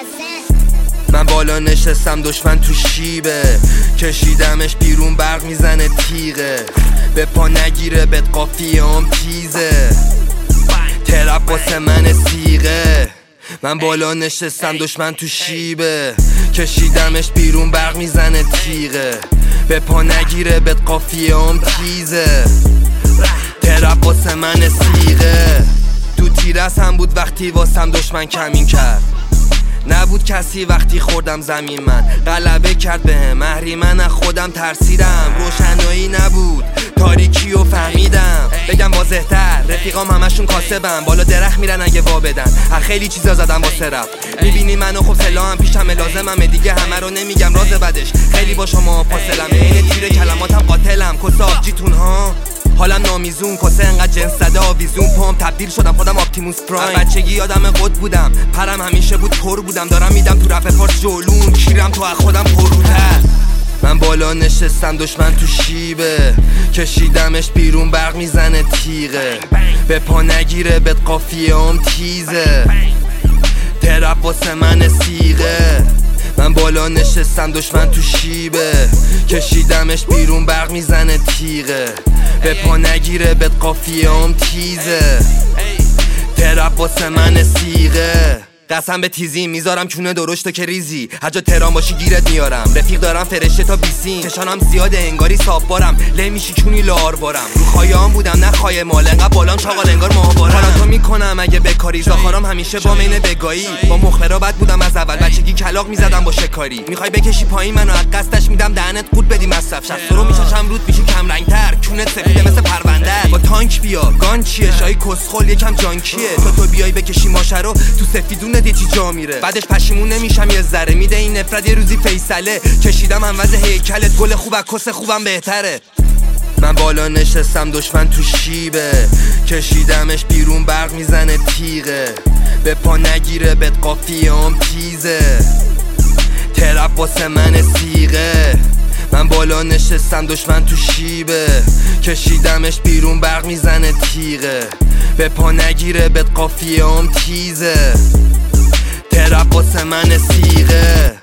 من بالا نشستم دشمن تو شیبه، کشیدمش بیرون برق میزنه تیغه، به پا نگیره بهت قافیه هم تیزه، ترپ واسه من سیغه. من بالا نشستم دشمن تو شیبه، کشیدمش بیرون برق میزنه تیغه، به پا نگیره بهت قافیه هم تیزه، ترپ واسه من سیغه. تو تیرس هم بود وقتی واسم دشمن کمین کرد، نبود کسی وقتی خوردم زمین من غلبه کرد بهم، اهریمن از خودم ترسیدم، روشنایی نبود تاریکی و فهمیدم. بگم واضح تر رفیقام همشون کاسبم، بالا درخت میرن اگه وا بدن، خیلی چیزا زدم واسه رپ. میبینی منو خب سلاحم پیشمه لازممه دیگه، همه رو نمیگم راز بدش، خیلی با شما فاصلم، این تیر کلماتم قاتلم، کسا آبجیتون ها حالم نامیزون، کسه انقدر جنس زده آویزون، پام تبدیل شدم خودم آپتیموس پرایم. بچگی یادم قد بودم، پرم همیشه بود پر بودم، دارم میدم تو رپ پارس جولون، کیرم تو از خودم پرروتر. من بالا نشستم دشمن تو شیبه، کشیدمش بیرون برق میزنه تیغه، به پا نگیره بهت قافیه هم تیزه، ترپ واسه من سیغه. من بالا نشستم دشمن تو شیبه، کشیدمش بیرون برق میزنه تیغه، به پا نگیره بهت قافیه هم تیزه، ترپ واسه من سیغه. قسم به تیزی میذارم چونه درشتو که ریزی، هر جا تهران باشی گیرت میارم، رفیق دارم فرشته تا بیسیم، چشانم زیاده انگاری صافبارم، لمیشی چونی لاربارم، رو خایه‌ام بودم نه خایه مال، انقدر بالام چاقال انگار ماهوارم، حالا تو میکنم اگه بکاری، زاخارام همیشه با مین بگایی، با مخبرا بد بودم از اول، بچگی کلاغ میزدم با شکاری، میخوای بکشی پایین منو از قصدش میدم دهنت قورت بدی مصرف، شخص رو میشاشم رود میشی کم رنگتر، چونت سفیده مثل پرونده، با تانک بیا گان چیه شای کسخل یکم جانکیه، تو بیای بکشی ماشه رو تو سفیدون یه چی جا میره، بعدش پشیمون نمیشم یه ذره، میده این نفرت یه روزی فیصله، کشیدم انوز هیکلت، گل خوب از کس خوبم بهتره. من بالا نشستم دشمن تو شیبه، کشیدمش بیرون برق میزنه تیغه، به پا نگیره بهت قافیه هم تیزه، ترپ واسه من سیغه. من بالا نشستم دشمن تو شیبه، کشیدمش بیرون برق میزنه تیغه، به پا نگیره بهت قافیه هم تیزه، ترپ واسه من سیغه.